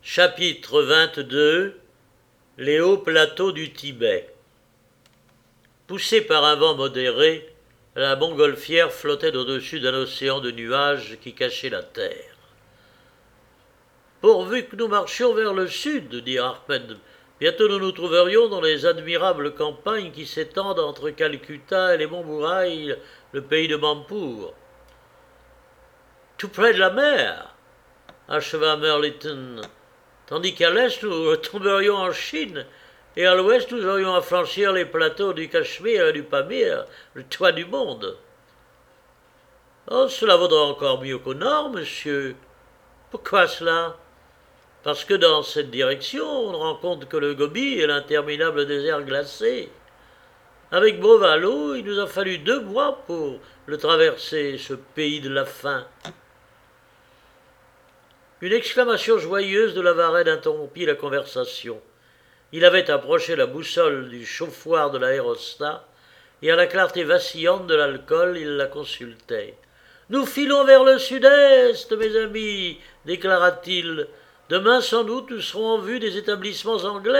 Chapitre 22. Les hauts plateaux du Tibet. Poussée par un vent modéré, la montgolfière flottait au-dessus d'un océan de nuages qui cachait la terre. Pourvu que nous marchions vers le sud, dit Ahmed, bientôt nous nous trouverions dans les admirables campagnes qui s'étendent entre Calcutta et les monts Bouraï, le pays de Mampour. Tout près de la mer, acheva Merliton, tandis qu'à l'est nous tomberions en Chine, et à l'ouest nous aurions à franchir les plateaux du Cachemire et du Pamir, le toit du monde. Oh, cela vaudra encore mieux qu'au nord, monsieur. Pourquoi cela? Parce que dans cette direction, on ne rencontre que le Gobi et l'interminable désert glacé. Avec Brovalo, il nous a fallu 2 mois pour le traverser, ce pays de la faim. Une exclamation joyeuse de Lavarenne interrompit la conversation. Il avait approché la boussole du chauffoir de l'aérostat, et à la clarté vacillante de l'alcool, il la consultait. « Nous filons vers le sud-est, mes amis, déclara-t-il. Demain, sans doute, nous serons en vue des établissements anglais. »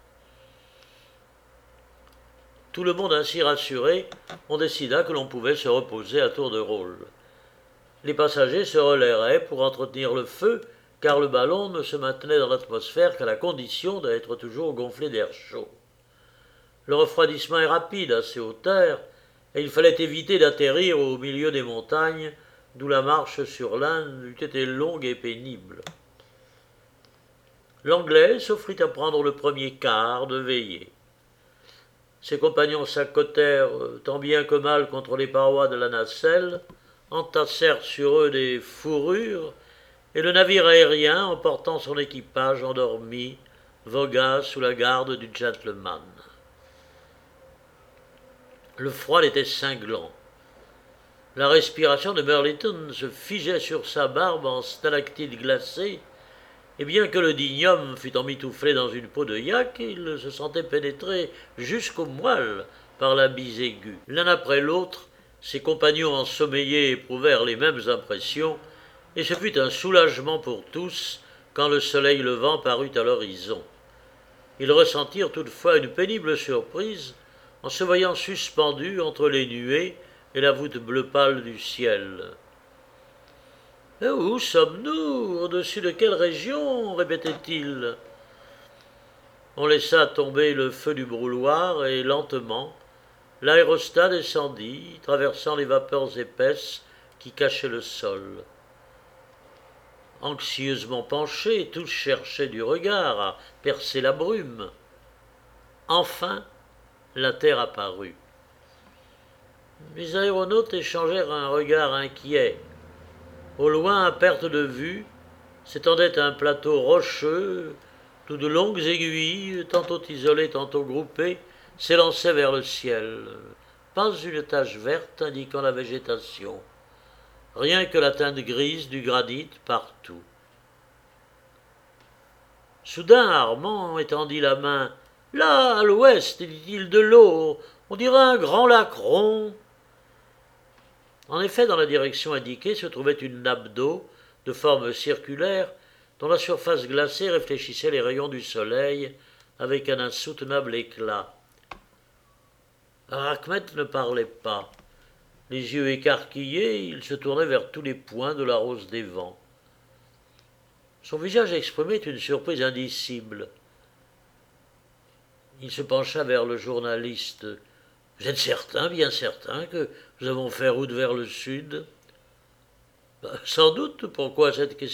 Tout le monde ainsi rassuré, on décida que l'on pouvait se reposer à tour de rôle. Les passagers se relèveraient pour entretenir le feu, car le ballon ne se maintenait dans l'atmosphère qu'à la condition d'être toujours gonflé d'air chaud. Le refroidissement est rapide à ces hauteurs, et il fallait éviter d'atterrir au milieu des montagnes, d'où la marche sur l'Inde eût été longue et pénible. L'Anglais s'offrit à prendre le premier quart de veillée. Ses compagnons s'accotèrent tant bien que mal contre les parois de la nacelle, entassèrent sur eux des fourrures, et le navire aérien, emportant son équipage endormi, vogua sous la garde du gentleman. Le froid était cinglant. La respiration de Merliton se figeait sur sa barbe en stalactites glacées, et bien que le digne homme fût emmitouflé dans une peau de yak, il se sentait pénétré jusqu'aux moelles par la bise aiguë. L'un après l'autre, ses compagnons ensommeillés éprouvèrent les mêmes impressions, et ce fut un soulagement pour tous quand le soleil levant parut à l'horizon. Ils ressentirent toutefois une pénible surprise en se voyant suspendus entre les nuées et la voûte bleu pâle du ciel. « Et où sommes-nous? Au-dessus de quelle région ?» répétait-il. On laissa tomber le feu du brûloir et lentement, l'aérostat descendit, traversant les vapeurs épaisses qui cachaient le sol. Anxieusement penchés, tous cherchaient du regard à percer la brume. Enfin, la terre apparut. Les aéronautes échangèrent un regard inquiet. Au loin, à perte de vue, s'étendait un plateau rocheux, d'où de longues aiguilles, tantôt isolées, tantôt groupées, s'élançaient vers le ciel. Pas une tache verte indiquant la végétation. Rien que la teinte grise du granit partout. Soudain, Armand étendit la main. « Là, à l'ouest, dit-il, de l'eau, on dirait un grand lac rond. » En effet, dans la direction indiquée se trouvait une nappe d'eau de forme circulaire dont la surface glacée réfléchissait les rayons du soleil avec un insoutenable éclat. Ahmed ne parlait pas. Les yeux écarquillés, il se tournait vers tous les points de la rose des vents. Son visage exprimait une surprise indicible. Il se pencha vers le journaliste. « Vous êtes certain, bien certain, que nous avons fait route vers le sud ?»« Sans doute. Pourquoi cette question ? » ?»«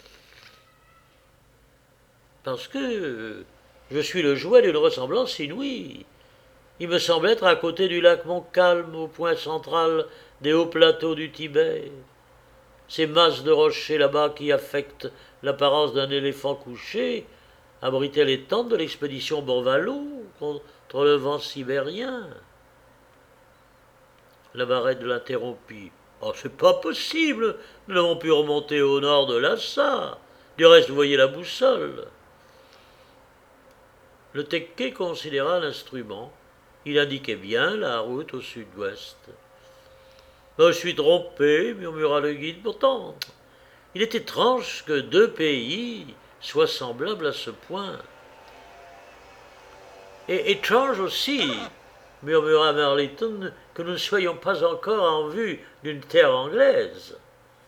Parce que je suis le jouet d'une ressemblance inouïe. Il me semble être à côté du lac Montcalm, au point central des hauts plateaux du Tibet. Ces masses de rochers là-bas qui affectent l'apparence d'un éléphant couché abritaient les tentes de l'expédition Borvalo contre le vent sibérien. » Lavarenne l'interrompit. « Oh, c'est pas possible, nous n'avons pu remonter au nord de Lhasa. Du reste, vous voyez la boussole. » Le Tekke considéra l'instrument. Il indiquait bien la route au sud-ouest. « Je suis trompé, murmura le guide. Pourtant, Il est étrange que deux pays soient semblables à ce point. Et étrange aussi, murmura Marleyton, que nous ne soyons pas encore en vue d'une terre anglaise.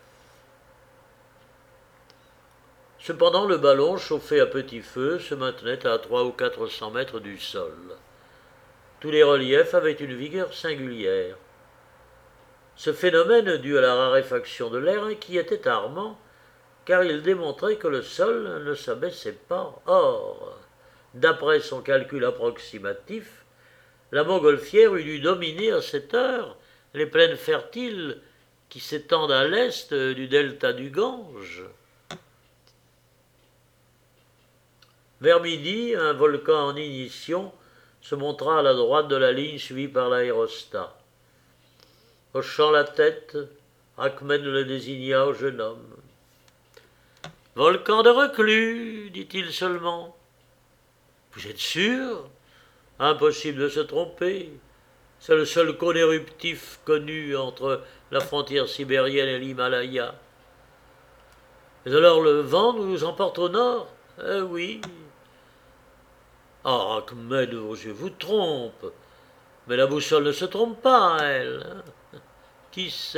Cependant, le ballon, chauffé à petit feu, se maintenait à 300 ou 400 mètres du sol. Tous les reliefs avaient une vigueur singulière. Ce phénomène, dû à la raréfaction de l'air, inquiétait Armand, car il démontrait que le sol ne s'abaissait pas. Or, d'après son calcul approximatif, la montgolfière eût dû dominer à cette heure les plaines fertiles qui s'étendent à l'est du delta du Gange. Vers midi, un volcan en ignition se montra à la droite de la ligne suivie par l'aérostat. Hochant la tête, Ahmed le désigna au jeune homme. « Volcan de reclus, dit-il seulement. »« Vous êtes sûr ? Impossible de se tromper. C'est le seul cône éruptif connu entre la frontière sibérienne et l'Himalaya. Mais alors le vent nous emporte au nord ? Oui. Ah, Ahmed, je vous trompe. Mais la boussole ne se trompe pas, elle. Qui sait ?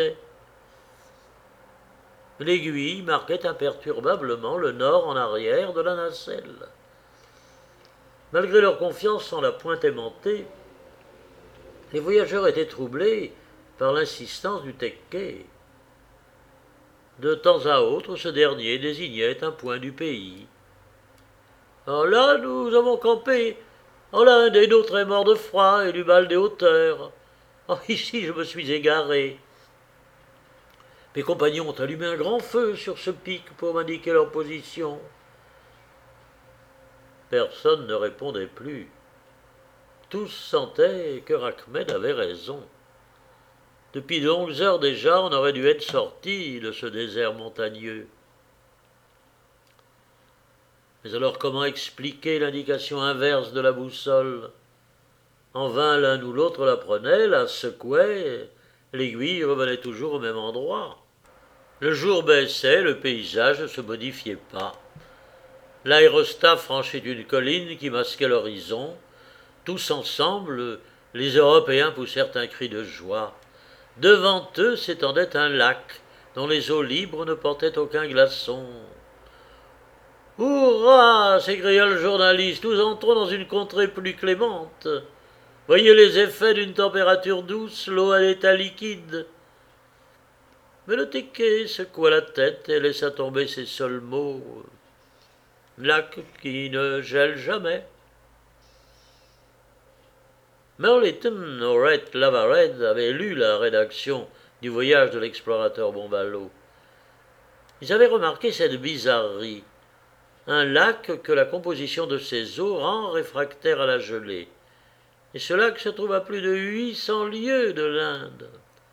L'aiguille marquait imperturbablement le nord en arrière de la nacelle. Malgré leur confiance en la pointe aimantée, les voyageurs étaient troublés par l'insistance du Tekkei. De temps à autre, ce dernier désignait un point du pays. « Oh là, nous avons campé. Oh là, un des nôtres est mort de froid et du mal des hauteurs. Oh, ici, je me suis égaré. » Mes compagnons ont allumé un grand feu sur ce pic pour m'indiquer leur position. Personne ne répondait plus. Tous sentaient que Ahmed avait raison. Depuis de longues heures déjà, on aurait dû être sorti de ce désert montagneux. Mais alors comment expliquer l'indication inverse de la boussole ? En vain l'un ou l'autre la prenait, la secouait, l'aiguille revenait toujours au même endroit. Le jour baissait, le paysage ne se modifiait pas. L'aérostat franchit une colline qui masquait l'horizon. Tous ensemble, les Européens poussèrent un cri de joie. Devant eux s'étendait un lac dont les eaux libres ne portaient aucun glaçon. « Hurrah !» s'écria le journaliste. « Nous entrons dans une contrée plus clémente. Voyez les effets d'une température douce, l'eau à l'état liquide. » Mais le Tekkei secoua la tête et laissa tomber ces seuls mots. « Lac qui ne gèle jamais. » Marleyton, Oret, Lavared avaient lu la rédaction du voyage de l'explorateur Bombalo. Ils avaient remarqué cette bizarrerie. Un lac que la composition de ses eaux rend réfractaire à la gelée. Et ce lac se trouve à plus de 800 lieues de l'Inde.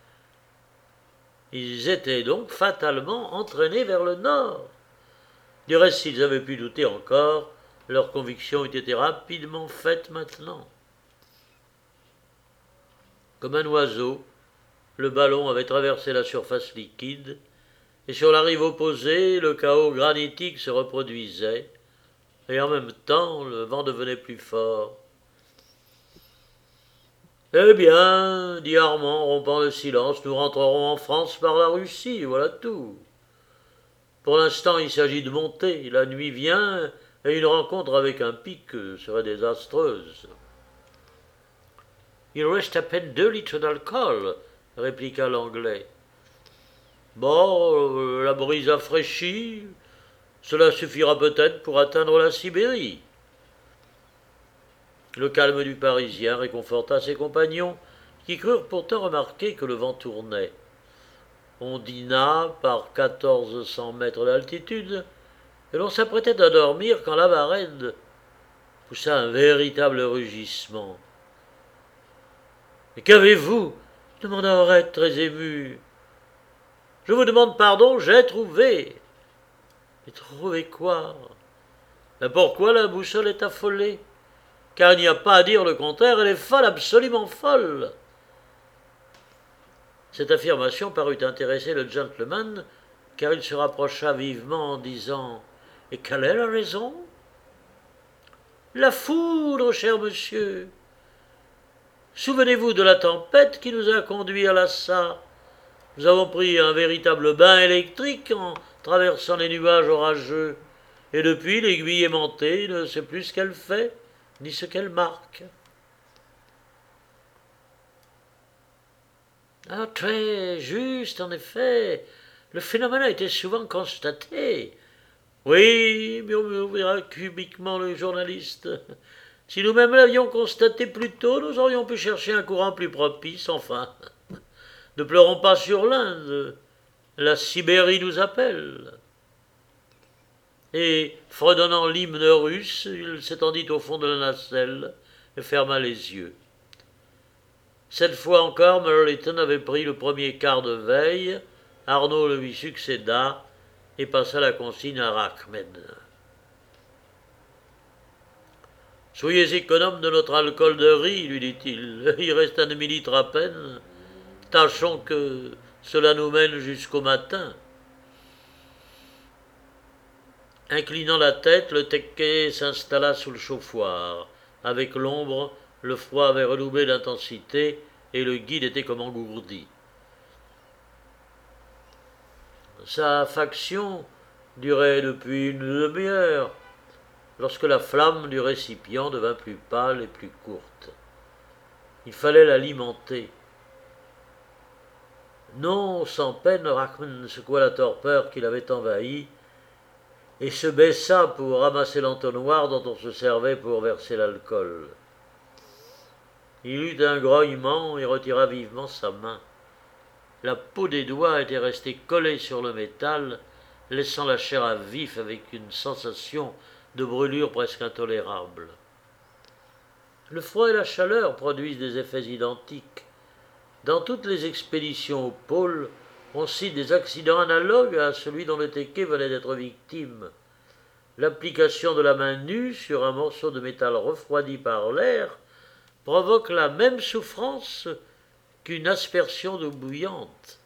Ils étaient donc fatalement entraînés vers le nord. Du reste, s'ils avaient pu douter encore, leur conviction eût été rapidement faite maintenant. Comme un oiseau, le ballon avait traversé la surface liquide, et sur la rive opposée, le chaos granitique se reproduisait, et en même temps, le vent devenait plus fort. « Eh bien, dit Armand, rompant le silence, nous rentrerons en France par la Russie, voilà tout. Pour l'instant, il s'agit de monter, la nuit vient, et une rencontre avec un pic serait désastreuse. » « Il reste à peine 2 litres d'alcool, » répliqua l'Anglais. « Bon, la brise a fraîchi, cela suffira peut-être pour atteindre la Sibérie. » Le calme du Parisien réconforta ses compagnons, qui crurent pourtant remarquer que le vent tournait. On dîna par 1400 mètres d'altitude, et l'on s'apprêtait à dormir quand Lavared poussa un véritable rugissement. « Mais qu'avez-vous » demanda Oret, très ému. « Je vous demande pardon, j'ai trouvé. » « Mais trouvé quoi ?»« Mais pourquoi la boussole est affolée ? Car il n'y a pas à dire le contraire, elle est folle, absolument folle. » Cette affirmation parut intéresser le gentleman, car il se rapprocha vivement en disant « Et quelle est la raison ?»« La foudre, cher monsieur. Souvenez-vous de la tempête qui nous a conduits à Lhasa. Nous avons pris un véritable bain électrique en traversant les nuages orageux, et depuis l'aiguille aimantée ne sait plus ce qu'elle fait, ni ce qu'elle marque. » Ah, très juste, en effet. Le phénomène a été souvent constaté. Oui, murmura cubiquement le journaliste. Si nous-mêmes l'avions constaté plus tôt, nous aurions pu chercher un courant plus propice, enfin. Ne pleurons pas sur l'Inde. La Sibérie nous appelle. Et, fredonnant l'hymne russe, il s'étendit au fond de la nacelle et ferma les yeux. Cette fois encore, Marleyton avait pris le premier quart de veille, Arnaud lui succéda et passa la consigne à Ahmed. « Soyez économe de notre alcool de riz, lui dit-il. Il reste un demi-litre à peine. Tâchons que cela nous mène jusqu'au matin. » Inclinant la tête, le Tekke s'installa sous le chauffoir. Avec l'ombre, le froid avait redoublé d'intensité et le guide était comme engourdi. Sa faction durait depuis une demi-heure, lorsque la flamme du récipient devint plus pâle et plus courte. Il fallait l'alimenter. Non, sans peine, Rahman secoua la torpeur qui l'avait envahi et se baissa pour ramasser l'entonnoir dont on se servait pour verser l'alcool. Il eut un grognement et retira vivement sa main. La peau des doigts était restée collée sur le métal, laissant la chair à vif avec une sensation de brûlure presque intolérable. Le froid et la chaleur produisent des effets identiques. Dans toutes les expéditions au pôle, on cite des accidents analogues à celui dont le Tekke venait d'être victime. L'application de la main nue sur un morceau de métal refroidi par l'air provoque la même souffrance qu'une aspersion d'eau bouillante.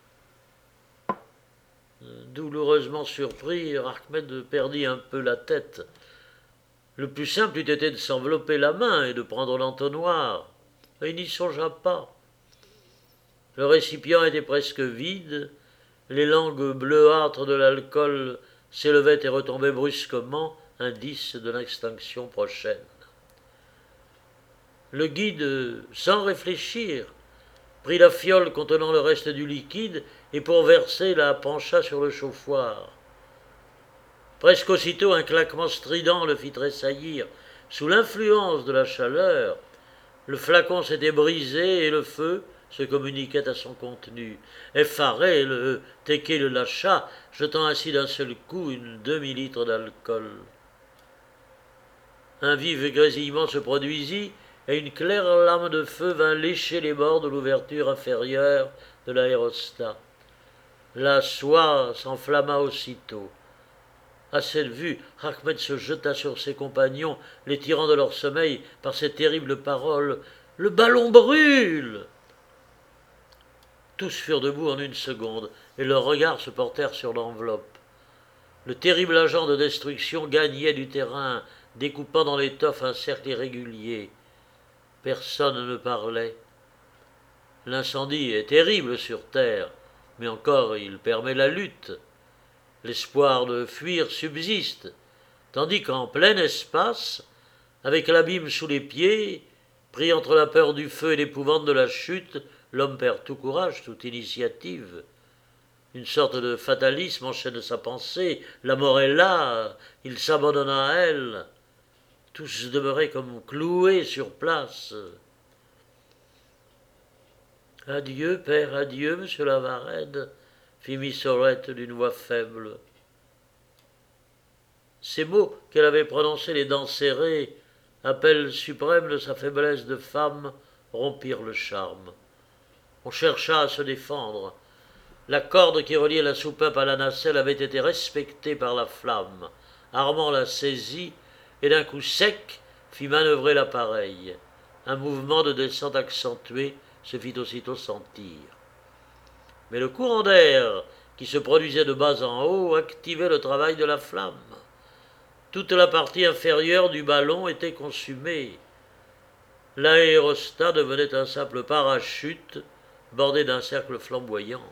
Douloureusement surpris, Ahmed perdit un peu la tête. Le plus simple eût été de s'envelopper la main et de prendre l'entonnoir. Il n'y songea pas. Le récipient était presque vide, les langues bleuâtres de l'alcool s'élevaient et retombaient brusquement, indice de l'extinction prochaine. Le guide, sans réfléchir, prit la fiole contenant le reste du liquide et pour verser la pencha sur le chauffoir. Presque aussitôt un claquement strident le fit tressaillir. Sous l'influence de la chaleur, le flacon s'était brisé et le feu se communiquait à son contenu. Effaré, le Tekke le lâcha, jetant ainsi d'un seul coup une demi-litre d'alcool. Un vif grésillement se produisit et une claire lame de feu vint lécher les bords de l'ouverture inférieure de l'aérostat. La soie s'enflamma aussitôt. À cette vue, Ahmed se jeta sur ses compagnons, les tirant de leur sommeil par ces terribles paroles. « Le ballon brûle !» Tous furent debout en une seconde, et leurs regards se portèrent sur l'enveloppe. Le terrible agent de destruction gagnait du terrain, découpant dans l'étoffe un cercle irrégulier. Personne ne parlait. L'incendie est terrible sur Terre, mais encore il permet la lutte. L'espoir de fuir subsiste, tandis qu'en plein espace, avec l'abîme sous les pieds, pris entre la peur du feu et l'épouvante de la chute, l'homme perd tout courage, toute initiative. Une sorte de fatalisme enchaîne sa pensée. La mort est là, il s'abandonne à elle. Tous demeuraient comme cloués sur place. « Adieu, père, adieu, monsieur Lavarède », fit Miss Sorrette d'une voix faible. Ces mots qu'elle avait prononcés les dents serrées, appel suprême de sa faiblesse de femme, rompirent le charme. On chercha à se défendre. La corde qui reliait la soupape à la nacelle avait été respectée par la flamme. Armand la saisit et d'un coup sec fit manœuvrer l'appareil. Un mouvement de descente accentué se fit aussitôt sentir. Mais le courant d'air qui se produisait de bas en haut, activait le travail de la flamme. Toute la partie inférieure du ballon était consumée. L'aérostat devenait un simple parachute bordé d'un cercle flamboyant.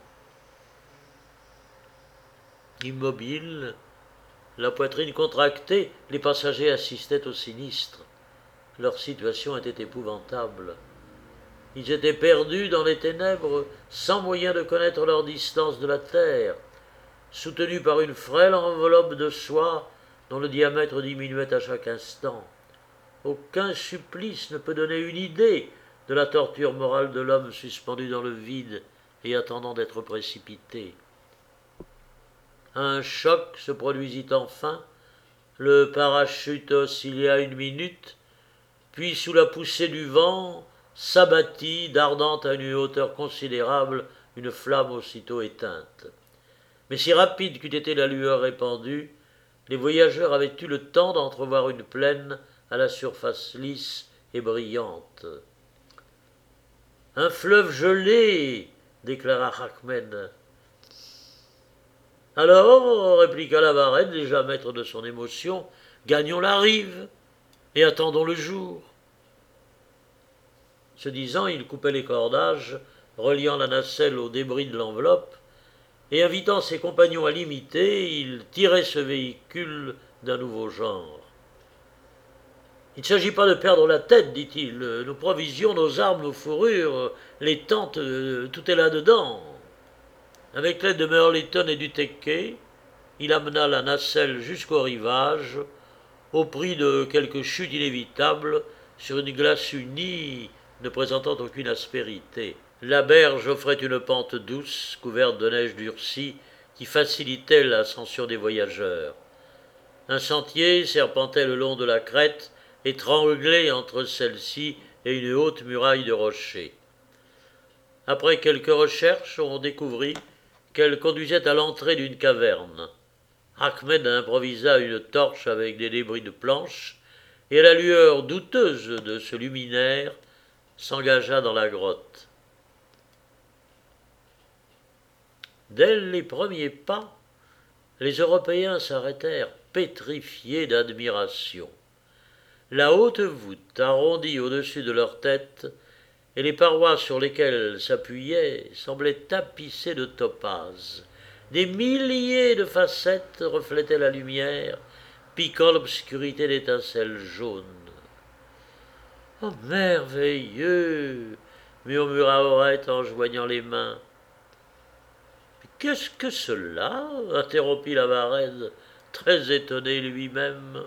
Immobiles, la poitrine contractée, les passagers assistaient au sinistre. Leur situation était épouvantable. Ils étaient perdus dans les ténèbres, sans moyen de connaître leur distance de la terre, soutenus par une frêle enveloppe de soie dont le diamètre diminuait à chaque instant. Aucun supplice ne peut donner une idée de la torture morale de l'homme suspendu dans le vide et attendant d'être précipité. Un choc se produisit enfin, le parachute oscilla 1 minute, puis sous la poussée du vent, s'abattit, dardant à une hauteur considérable une flamme aussitôt éteinte. Mais si rapide qu'eût été la lueur répandue, les voyageurs avaient eu le temps d'entrevoir une plaine à la surface lisse et brillante. « Un fleuve gelé !» déclara Ahmed. « Alors, répliqua la Varenne, déjà maître de son émotion, gagnons la rive et attendons le jour. » Ce disant, il coupait les cordages, reliant la nacelle aux débris de l'enveloppe, et invitant ses compagnons à l'imiter, il tirait ce véhicule d'un nouveau genre. « Il ne s'agit pas de perdre la tête, dit-il. Nos provisions, nos armes, nos fourrures, les tentes, tout est là-dedans. » Avec l'aide de Merliton et du Tekke, il amena la nacelle jusqu'au rivage, au prix de quelques chutes inévitables sur une glace unie ne présentant aucune aspérité. La berge offrait une pente douce, couverte de neige durcie, qui facilitait l'ascension des voyageurs. Un sentier serpentait le long de la crête, étranglé entre celle-ci et une haute muraille de rochers. Après quelques recherches, on découvrit qu'elle conduisait à l'entrée d'une caverne. Ahmed improvisa une torche avec des débris de planches, et à la lueur douteuse de ce luminaire, s'engagea dans la grotte. Dès les premiers pas, les Européens s'arrêtèrent pétrifiés d'admiration. La haute voûte arrondie au-dessus de leur tête et les parois sur lesquelles elles s'appuyaient semblaient tapissées de topazes. Des milliers de facettes reflétaient la lumière, piquant l'obscurité d'étincelles jaunes. « Oh, merveilleux !» murmura Aurette en joignant les mains. « Qu'est-ce que cela ?» interrompit la Varenne, très étonné lui-même.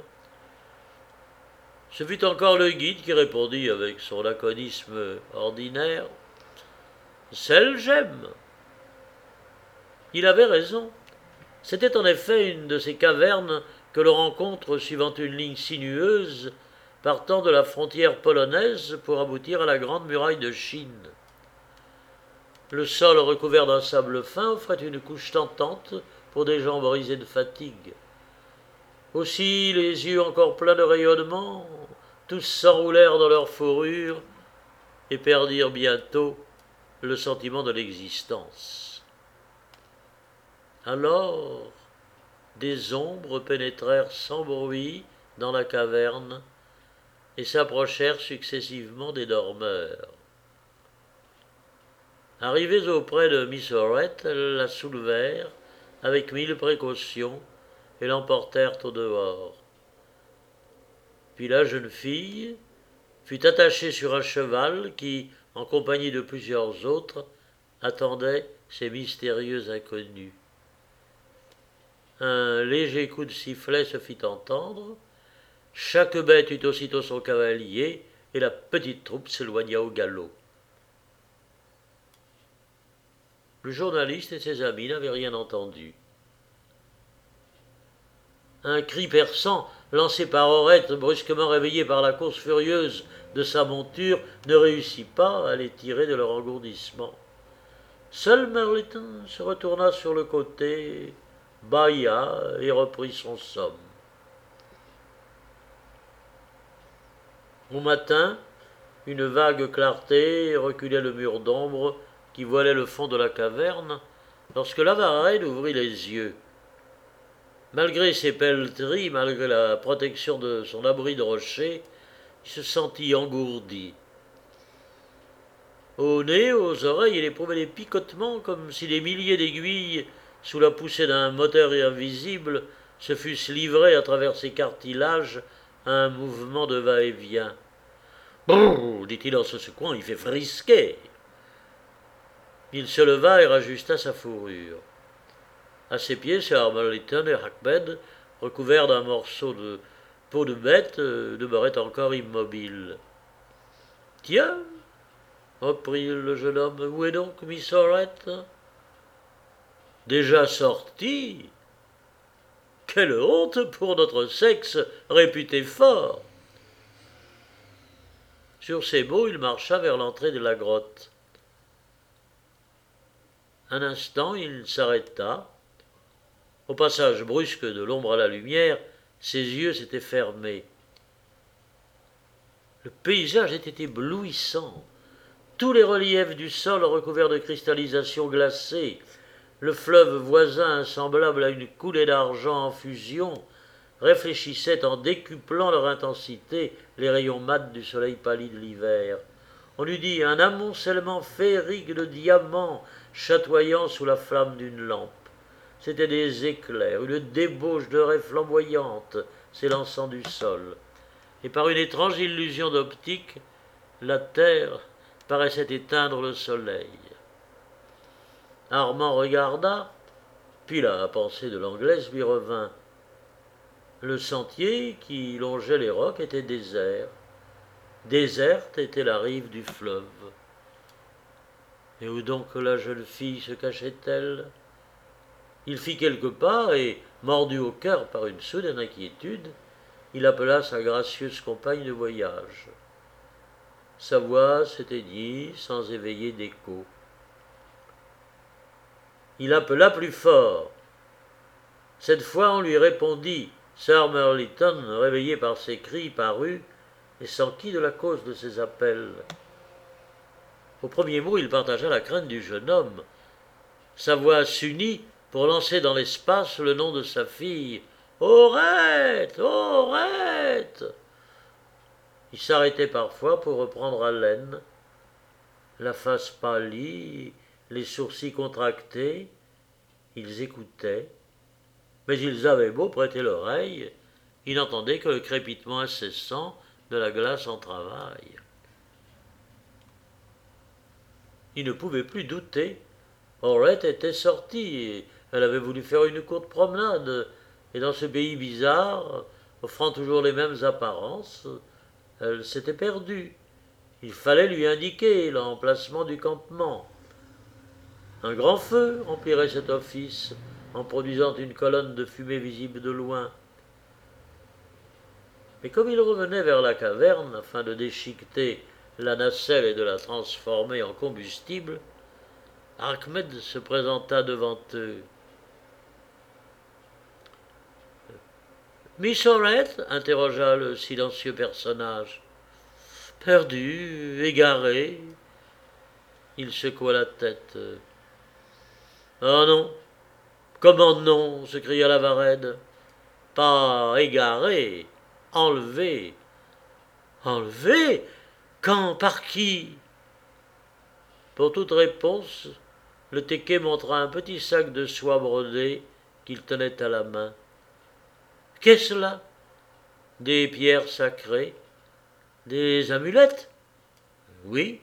Ce fut encore le guide qui répondit avec son laconisme ordinaire. « C'est le gemme !» Il avait raison. C'était en effet une de ces cavernes que l'on rencontre suivant une ligne sinueuse partant de la frontière polonaise pour aboutir à la grande muraille de Chine. Le sol recouvert d'un sable fin offrait une couche tentante pour des gens brisés de fatigue. Aussi, les yeux encore pleins de rayonnement, tous s'enroulèrent dans leur fourrure et perdirent bientôt le sentiment de l'existence. Alors, des ombres pénétrèrent sans bruit dans la caverne et s'approchèrent successivement des dormeurs. Arrivés auprès de Miss Aurette, elles la soulevèrent avec 1000 précautions et l'emportèrent au dehors. Puis la jeune fille fut attachée sur un cheval qui, en compagnie de plusieurs autres, attendait ces mystérieux inconnus. Un léger coup de sifflet se fit entendre, chaque bête eut aussitôt son cavalier, et la petite troupe s'éloigna au galop. Le journaliste et ses amis n'avaient rien entendu. Un cri perçant, lancé par Aurette, brusquement réveillé par la course furieuse de sa monture, ne réussit pas à les tirer de leur engourdissement. Seul Merliton se retourna sur le côté, bâilla et reprit son somme. Au matin, une vague clarté reculait le mur d'ombre qui voilait le fond de la caverne, lorsque Lavarède ouvrit les yeux. Malgré ses pelleteries, malgré la protection de son abri de rocher, il se sentit engourdi. Au nez, aux oreilles, il éprouvait des picotements comme si des milliers d'aiguilles, sous la poussée d'un moteur invisible, se fussent livrées à travers ses cartilages à un mouvement de va-et-vient. Brrr, dit-il en se secouant, il fait frisquer. Il se leva et rajusta sa fourrure. À ses pieds, Sir Marleyton et Ahmed, recouverts d'un morceau de peau de bête, demeuraient encore immobiles. Tiens, reprit le jeune homme, où est donc Miss Orette? Déjà sortie? Quelle honte pour notre sexe réputé fort! Sur ces mots, il marcha vers l'entrée de la grotte. Un instant, il s'arrêta. Au passage brusque de l'ombre à la lumière, ses yeux s'étaient fermés. Le paysage était éblouissant. Tous les reliefs du sol recouverts de cristallisation glacée, le fleuve voisin semblable à une coulée d'argent en fusion, réfléchissait en décuplant leur intensité les rayons mat du soleil pâli de l'hiver. On eût dit un amoncellement féerique de diamants chatoyant sous la flamme d'une lampe. C'étaient des éclairs, une débauche de raies flamboyantes s'élançant du sol. Et par une étrange illusion d'optique, la terre paraissait éteindre le soleil. Armand regarda, puis la pensée de l'Anglaise lui revint. Le sentier qui longeait les rocs était désert. Déserte était la rive du fleuve. Et où donc la jeune fille se cachait-elle? Il fit quelques pas et, mordu au cœur par une soudaine inquiétude, il appela sa gracieuse compagne de voyage. Sa voix s'éteignit sans éveiller d'écho. Il appela plus fort. Cette fois, on lui répondit. Sir Marleyton, réveillé par ses cris, parut et s'enquit de la cause de ses appels. Au premier mot, il partagea la crainte du jeune homme. Sa voix s'unit pour lancer dans l'espace le nom de sa fille. Orette! Orette! Il s'arrêtait parfois pour reprendre haleine, la face pâlie, les sourcils contractés. Ils écoutaient, mais ils avaient beau prêter l'oreille, ils n'entendaient que le crépitement incessant de la glace en travail. Ils ne pouvaient plus douter. Orette était sortie, et elle avait voulu faire une courte promenade, et dans ce pays bizarre, offrant toujours les mêmes apparences, elle s'était perdue. Il fallait lui indiquer l'emplacement du campement. Un grand feu remplirait cet office, en produisant une colonne de fumée visible de loin. Mais comme il revenait vers la caverne, afin de déchiqueter la nacelle et de la transformer en combustible, Ahmed se présenta devant eux. « Miss Orette » interrogea le silencieux personnage. « Perdu, égaré. » Il secoua la tête. « Ah non. Comment non » s'écria Lavarède. « Pas égaré, enlevé. »« Enlevé? Quand? Par qui ?» Pour toute réponse, le Téké montra un petit sac de soie brodée qu'il tenait à la main. « Qu'est-ce là? Des pierres sacrées? Des amulettes? » ?»« Oui. »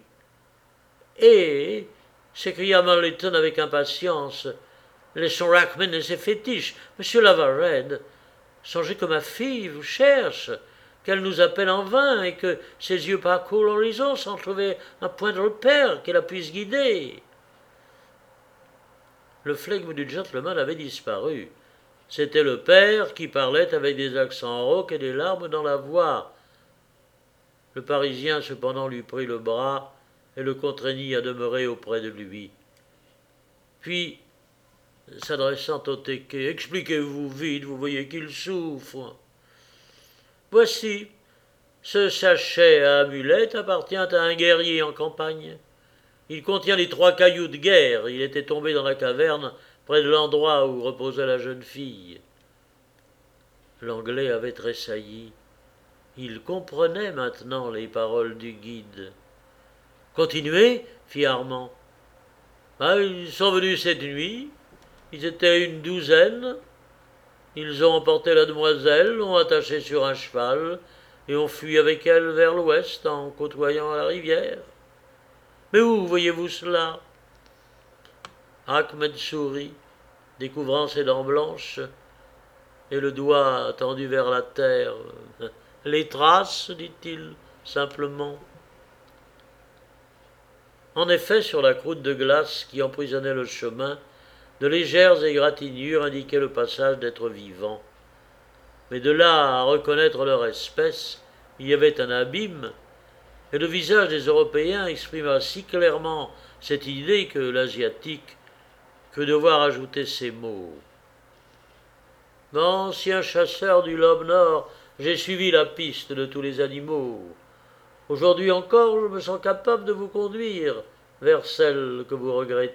« Et, s'écria Marleyton avec impatience, laissons Rackman et ses fétiches. Monsieur Lavarède, songez que ma fille vous cherche, qu'elle nous appelle en vain et que ses yeux parcourent l'horizon sans trouver un point de repère qui la puisse guider. » Le flegme du gentleman avait disparu. C'était le père qui parlait avec des accents rauques et des larmes dans la voix. Le Parisien cependant lui prit le bras et le contraignit à demeurer auprès de lui. Puis, s'adressant au Téké, « Expliquez-vous vite, vous voyez qu'il souffre. » « Voici, ce sachet à amulette appartient à un guerrier en campagne. Il contient les 3 cailloux de guerre. Il était tombé dans la caverne près de l'endroit où reposait la jeune fille. » L'Anglais avait tressailli. Il comprenait maintenant les paroles du guide. « Continuez, fit Armand. Ah, ils sont venus cette nuit. Ils étaient une 12aine. Ils ont emporté la demoiselle, l'ont attachée sur un cheval et ont fui avec elle vers l'ouest en côtoyant la rivière. Mais où voyez-vous cela ?» Ahmed sourit, découvrant ses dents blanches et le doigt tendu vers la terre. « Les traces, dit-il simplement. » En effet, sur la croûte de glace qui emprisonnait le chemin, de légères égratignures indiquaient le passage d'êtres vivants. Mais de là à reconnaître leur espèce, il y avait un abîme, et le visage des Européens exprima si clairement cette idée que l'Asiatique crut devoir ajouter ces mots. « Ancien chasseur du lobe nord, j'ai suivi la piste de tous les animaux. Aujourd'hui encore, je me sens capable de vous conduire vers celle que vous regrettez. »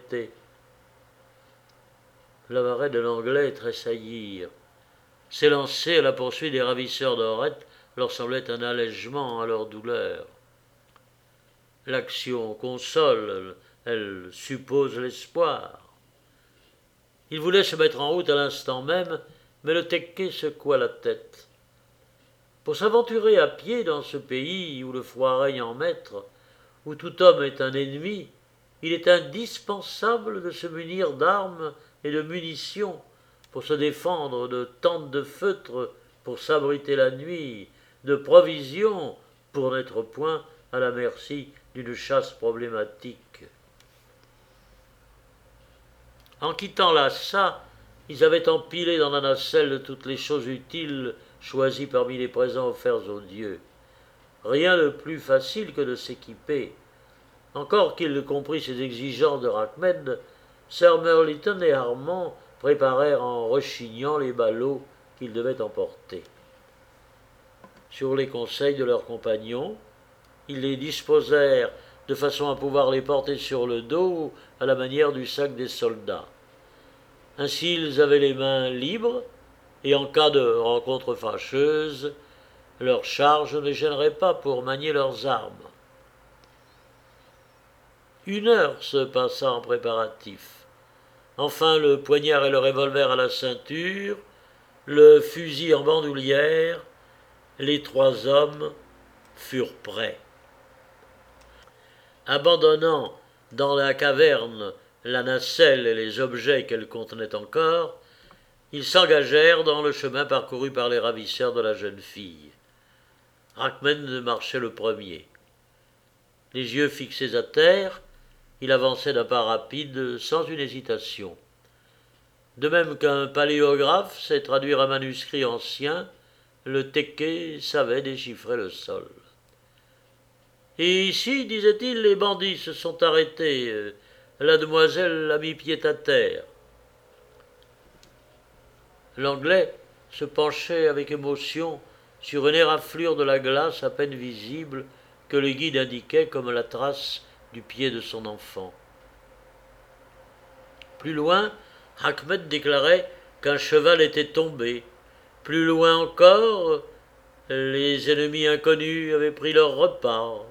La marée de l'Anglais tressaillirent. S'élancer à la poursuite des ravisseurs d'Aurette leur semblait un allègement à leur douleur. L'action console, elle suppose l'espoir. Il voulait se mettre en route à l'instant même, mais le Tekke secoua la tête. Pour s'aventurer à pied dans ce pays où le froid règne en maître, où tout homme est un ennemi, il est indispensable de se munir d'armes et de munitions pour se défendre, de tentes de feutre pour s'abriter la nuit, de provisions pour n'être point à la merci d'une chasse problématique. En quittant Lhasa, ils avaient empilé dans la nacelle toutes les choses utiles choisies parmi les présents offerts aux dieux. Rien de plus facile que de s'équiper. Encore qu'ils comprissent ces exigences de Ahmed, Sir Merliton et Armand préparèrent en rechignant les ballots qu'ils devaient emporter. Sur les conseils de leurs compagnons, ils les disposèrent de façon à pouvoir les porter sur le dos à la manière du sac des soldats. Ainsi ils avaient les mains libres, et en cas de rencontre fâcheuse, leur charge ne gênerait pas pour manier leurs armes. 1 heure se passa en préparatifs. Enfin le poignard et le revolver à la ceinture, le fusil en bandoulière, les 3 hommes furent prêts. Abandonnant dans la caverne la nacelle et les objets qu'elle contenait encore, ils s'engagèrent dans le chemin parcouru par les ravisseurs de la jeune fille. Ahmed marchait le premier. Les yeux fixés à terre, il avançait d'un pas rapide, sans une hésitation. De même qu'un paléographe sait traduire un manuscrit ancien, le Tekke savait déchiffrer le sol. « Et ici, disait-il, les bandits se sont arrêtés. La demoiselle a mis pied à terre. » L'Anglais se penchait avec émotion sur une éraflure de la glace à peine visible que le guide indiquait comme la trace du pied de son enfant. Plus loin, Ahmed déclarait qu'un cheval était tombé. Plus loin encore, les ennemis inconnus avaient pris leur repas.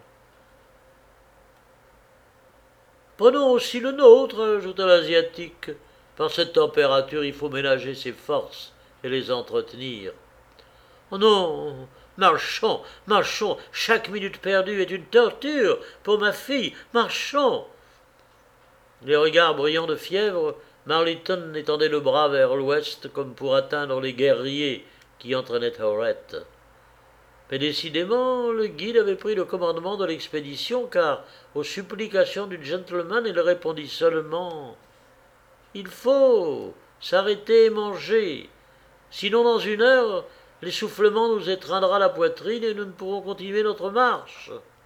« Prenons aussi le nôtre, ajouta l'Asiatique. Par cette température, il faut ménager ses forces et les entretenir. »« Oh non, marchons, marchons, chaque minute perdue est une torture pour ma fille, marchons !» Les regards brillants de fièvre, Marliton étendait le bras vers l'ouest comme pour atteindre les guerriers qui entraînaient Aurette. Mais décidément, le guide avait pris le commandement de l'expédition, car, aux supplications du gentleman, il répondit seulement « Il faut s'arrêter et manger, sinon dans 1 heure, l'essoufflement nous étreindra la poitrine et nous ne pourrons continuer notre marche. »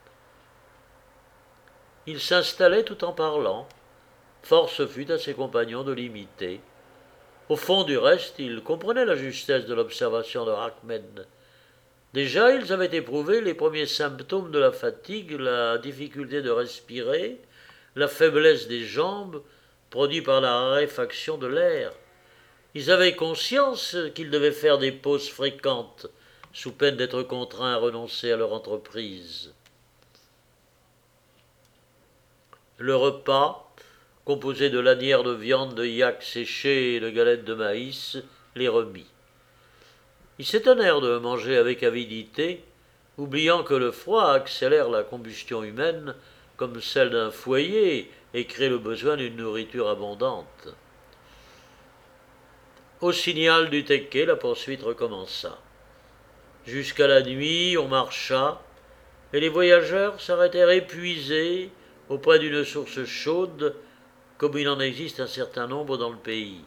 Il s'installait tout en parlant. Force fut à ses compagnons de l'imiter. Au fond du reste, ils comprenaient la justesse de l'observation de Ahmed. Déjà, ils avaient éprouvé les premiers symptômes de la fatigue, la difficulté de respirer, la faiblesse des jambes produite par la raréfaction de l'air. Ils avaient conscience qu'ils devaient faire des pauses fréquentes, sous peine d'être contraints à renoncer à leur entreprise. Le repas, composé de lanières de viande de yak séchée et de galettes de maïs, les remit. Ils s'étonnèrent de manger avec avidité, oubliant que le froid accélère la combustion humaine comme celle d'un foyer et crée le besoin d'une nourriture abondante. Au signal du teke, la poursuite recommença. Jusqu'à la nuit, on marcha, et les voyageurs s'arrêtèrent épuisés auprès d'une source chaude, comme il en existe un certain nombre dans le pays.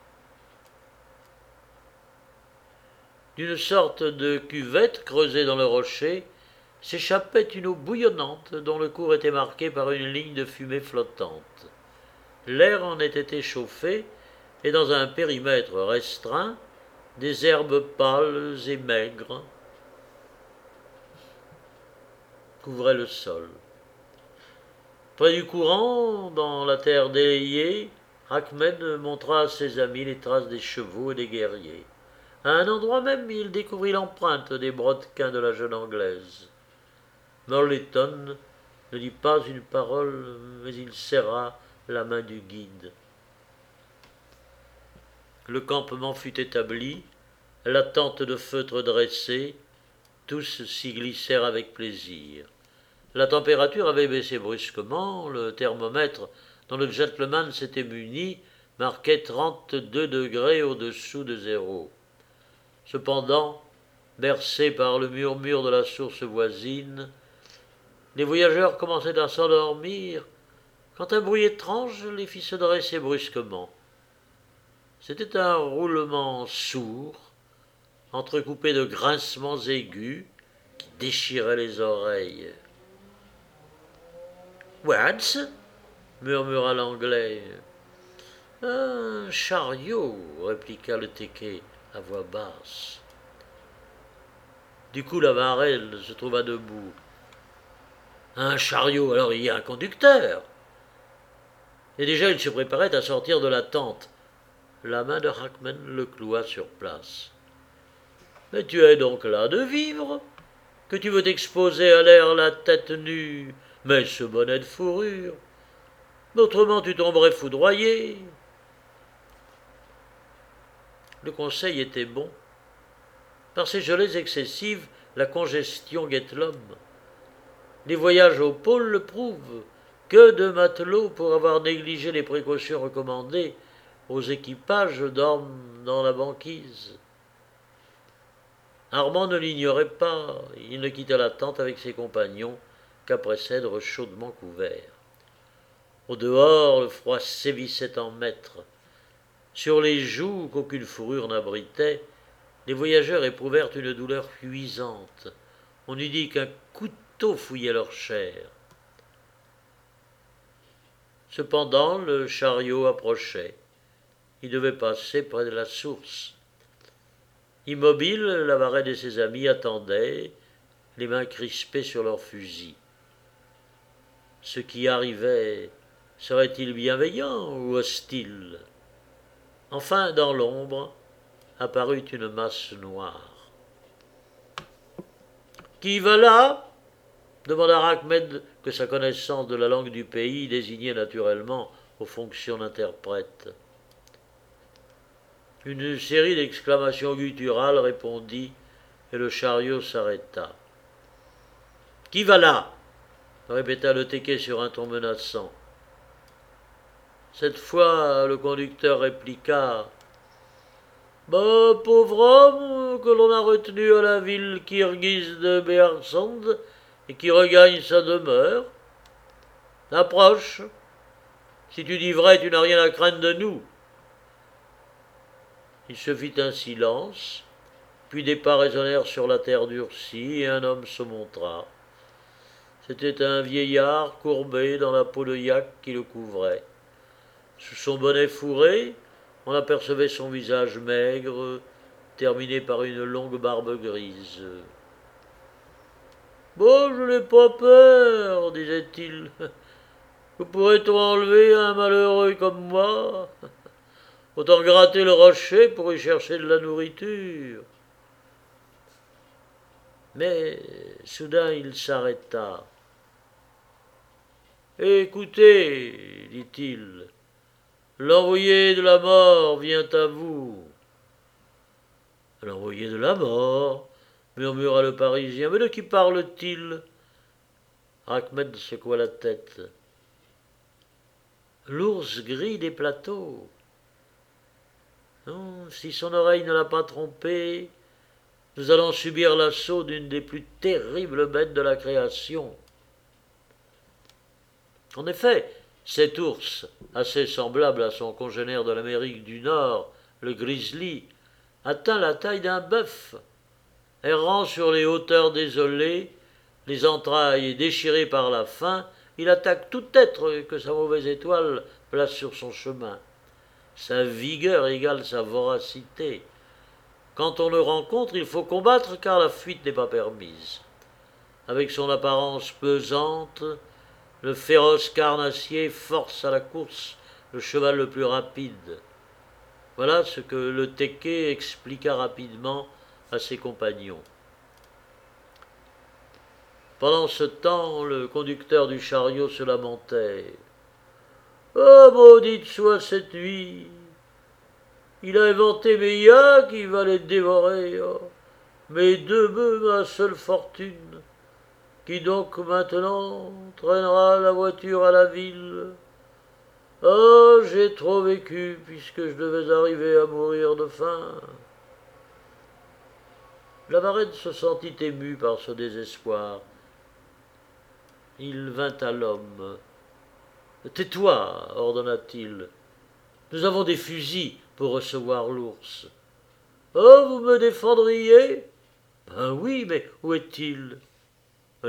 D'une sorte de cuvette creusée dans le rocher, s'échappait une eau bouillonnante dont le cours était marqué par une ligne de fumée flottante. L'air en était échauffé, et dans un périmètre restreint, des herbes pâles et maigres couvraient le sol. Près du courant, dans la terre délayée, Ahmed montra à ses amis les traces des chevaux et des guerriers. À un endroit même, il découvrit l'empreinte des brodequins de la jeune Anglaise. Morleyton ne dit pas une parole, mais il serra la main du guide. Le campement fut établi, la tente de feutre dressée, tous s'y glissèrent avec plaisir. La température avait baissé brusquement, le thermomètre dont le gentleman s'était muni marquait 32 degrés au-dessous de zéro. Cependant, bercés par le murmure de la source voisine, les voyageurs commençaient à s'endormir quand un bruit étrange les fit se dresser brusquement. C'était un roulement sourd, entrecoupé de grincements aigus qui déchiraient les oreilles. « Wads » murmura l'anglais. « Un chariot » répliqua le teke à voix basse. Du coup, la varelle se trouva debout. « Un chariot, alors il y a un conducteur !» Et déjà il se préparait à sortir de la tente. La main de Hackman le cloua sur place. « Mais tu es donc là de vivre, que tu veux t'exposer à l'air la tête nue, mais ce bonnet de fourrure. Autrement tu tomberais foudroyé. » Le conseil était bon. Par ces gelées excessives, la congestion guette l'homme. Les voyages au pôle le prouvent. Que de matelots, pour avoir négligé les précautions recommandées aux équipages, dorment dans la banquise. Armand ne l'ignorait pas. Il ne quitta la tente avec ses compagnons qu'après s'être chaudement couverts. Au dehors, le froid sévissait en maître. Sur les joues qu'aucune fourrure n'abritait, les voyageurs éprouvèrent une douleur cuisante. On eût dit qu'un couteau fouillait leur chair. Cependant, le chariot approchait. Il devait passer près de la source. Immobile, la varenne et ses amis attendaient, les mains crispées sur leurs fusils. Ce qui arrivait serait-il bienveillant ou hostile? Enfin, dans l'ombre, apparut une masse noire. « Qui va là ?» demanda Ahmed, que sa connaissance de la langue du pays désignait naturellement aux fonctions d'interprète. Une série d'exclamations gutturales répondit, et le chariot s'arrêta. « Qui va là ?» répéta le teke sur un ton menaçant. Cette fois, le conducteur répliqua « Bah, pauvre homme que l'on a retenu à la ville kirghize de Bearsand et qui regagne sa demeure. Approche. Si tu dis vrai, tu n'as rien à craindre de nous. » Il se fit un silence, puis des pas résonnèrent sur la terre durcie et un homme se montra. C'était un vieillard courbé dans la peau de yak qui le couvrait. Sous son bonnet fourré, on apercevait son visage maigre, terminé par une longue barbe grise. « Bon, je n'ai pas peur, disait-il. Que pourrait-on enlever à un malheureux comme moi? Autant gratter le rocher pour y chercher de la nourriture. Mais soudain il s'arrêta. Écoutez, dit-il, l'envoyé de la mort vient à vous. L'envoyé de la mort, murmura le Parisien. Mais de qui parle-t-il? Ahmed secoua la tête. L'ours gris des plateaux. Non, si son oreille ne l'a pas trompé, nous allons subir l'assaut d'une des plus terribles bêtes de la création. En effet, cet ours, assez semblable à son congénère de l'Amérique du Nord, le grizzly, atteint la taille d'un bœuf. Errant sur les hauteurs désolées, les entrailles déchirées par la faim, il attaque tout être que sa mauvaise étoile place sur son chemin. Sa vigueur égale sa voracité. Quand on le rencontre, il faut combattre car la fuite n'est pas permise. Avec son apparence pesante, le féroce carnassier force à la course le cheval le plus rapide. Voilà ce que le Téké expliqua rapidement à ses compagnons. Pendant ce temps, le conducteur du chariot se lamentait. « Oh, maudite soit cette nuit! Il a inventé mes yaks qui va les dévorer. Oh. Mes deux bœufs, ma seule fortune. Qui donc maintenant traînera la voiture à la ville? Oh, j'ai trop vécu puisque je devais arriver à mourir de faim. » La marraine se sentit émue par ce désespoir. Il vint à l'homme. « Tais-toi, ordonna-t-il. Nous avons des fusils pour recevoir l'ours. »« Oh, vous me défendriez ?»« Ben oui, mais où est-il ?»« Écoutez. »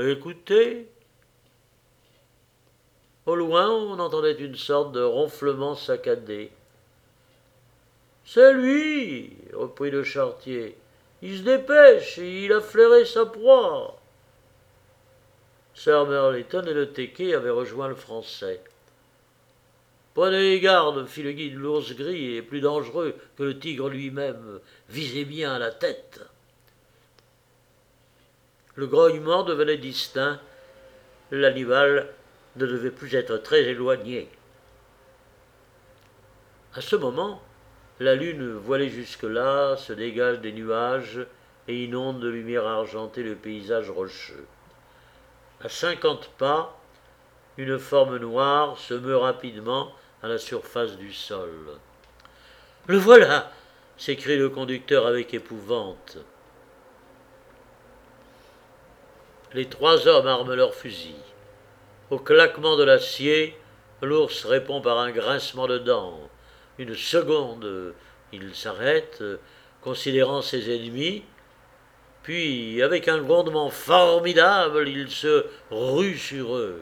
Au loin, on entendait une sorte de ronflement saccadé. « C'est lui, reprit le charretier. Il se dépêche, il a flairé sa proie. » Sir Merleton et le Téké avaient rejoint le Français. « Prenez garde, fit le guide, l'ours gris est plus dangereux que le tigre lui-même. Visez bien à la tête. » Le grognement devenait distinct. L'animal ne devait plus être très éloigné. À ce moment, la lune voilée jusque-là se dégage des nuages et inonde de lumière argentée le paysage rocheux. À 50 pas, une forme noire se meut rapidement à la surface du sol. « Le voilà !» s'écrie le conducteur avec épouvante. Les trois hommes arment leurs fusils. Au claquement de l'acier, l'ours répond par un grincement de dents. Une seconde, il s'arrête, considérant ses ennemis, puis, avec un grondement formidable, il se rue sur eux.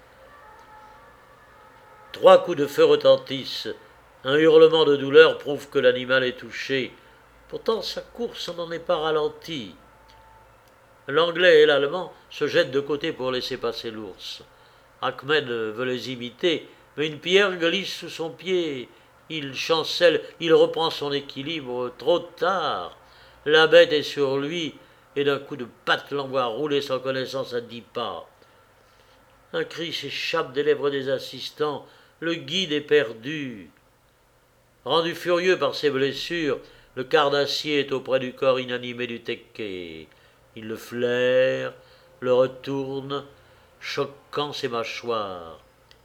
3 coups de feu retentissent. Un hurlement de douleur prouve que l'animal est touché. Pourtant, sa course n'en est pas ralentie. L'Anglais et l'Allemand se jettent de côté pour laisser passer l'ours. Ahmed veut les imiter, mais une pierre glisse sous son pied. Il chancelle, il reprend son équilibre trop tard. La bête est sur lui, et d'un coup de patte l'envoie rouler sans connaissance à 10 pas. Un cri s'échappe des lèvres des assistants. Le guide est perdu. Rendu furieux par ses blessures, le carnassier est auprès du corps inanimé du Téké. Il le flaire, le retourne, choquant ses mâchoires.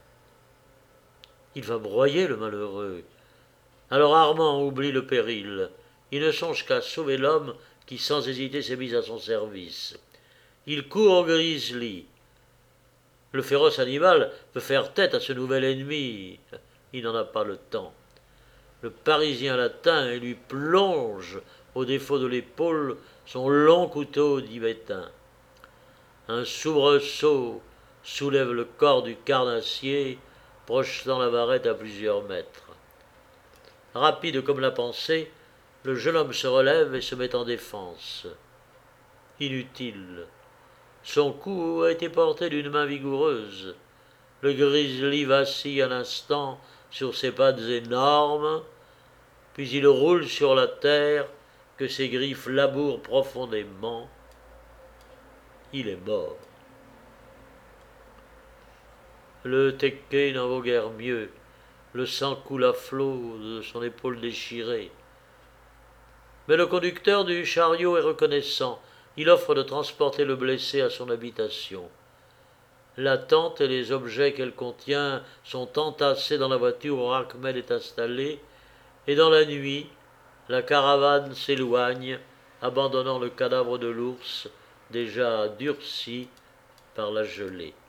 Il va broyer le malheureux. Alors Armand oublie le péril. Il ne songe qu'à sauver l'homme qui sans hésiter s'est mis à son service. Il court au grizzly. Le féroce animal veut faire tête à ce nouvel ennemi. Il n'en a pas le temps. Le Parisien l'atteint et lui plonge, au défaut de l'épaule, son long couteau tibétain. Un soubresaut soulève le corps du carnassier, projetant la barrette à plusieurs mètres. Rapide comme la pensée, le jeune homme se relève et se met en défense. Inutile. Son coup a été porté d'une main vigoureuse. Le grizzly vacille un instant sur ses pattes énormes, puis il roule sur la terre que ses griffes labourent profondément. Il est mort. Le Tekkei n'en vaut guère mieux. Le sang coule à flot de son épaule déchirée. Mais le conducteur du chariot est reconnaissant. Il offre de transporter le blessé à son habitation. La tente et les objets qu'elle contient sont entassés dans la voiture où Rachmel est installé, et dans la nuit, la caravane s'éloigne, abandonnant le cadavre de l'ours déjà durci par la gelée.